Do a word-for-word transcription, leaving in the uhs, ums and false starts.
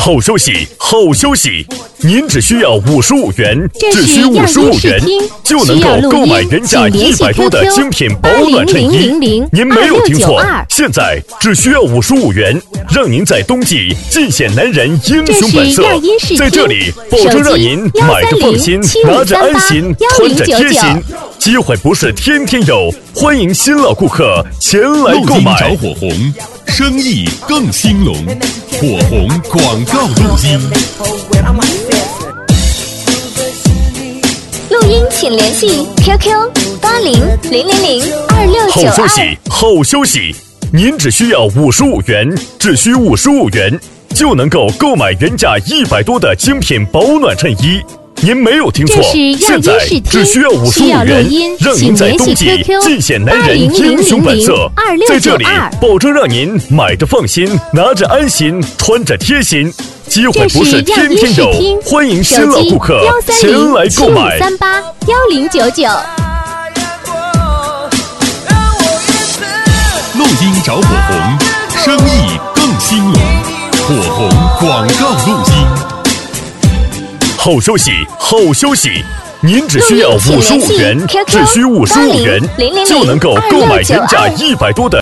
好消息，好消息！您只需要五十五元，只需五十五元就能够购买原价一百多的精品保暖衬衣。您没有听错，现在只需要五十五元，让您在冬季尽显男人英雄本色。在这里，保证让您买的放心，拿着安心，穿着贴心。机会不是天天有，欢迎新老顾客前来购买。 找火红，生意更兴隆。火红广告录音。 录音请联系 Q Q 八零零零零二六九二。 好消息，好消息！您只需要五十五元，只需五十五元就能够购买原价一百多的精品保暖衬衣。您没有听错，现在只需要五十五元，让您在冬季尽显男人英雄本色。在这里，保证让您买着放心，拿着安心，穿着贴心。机会不是天天有，欢迎新老顾客前来购买。 三八幺零九九。 录音找火红，生意更兴隆。火红广告录音。 好消息，好消息！您只需要五十五元，只需五十五元就能够购买原价一百多的。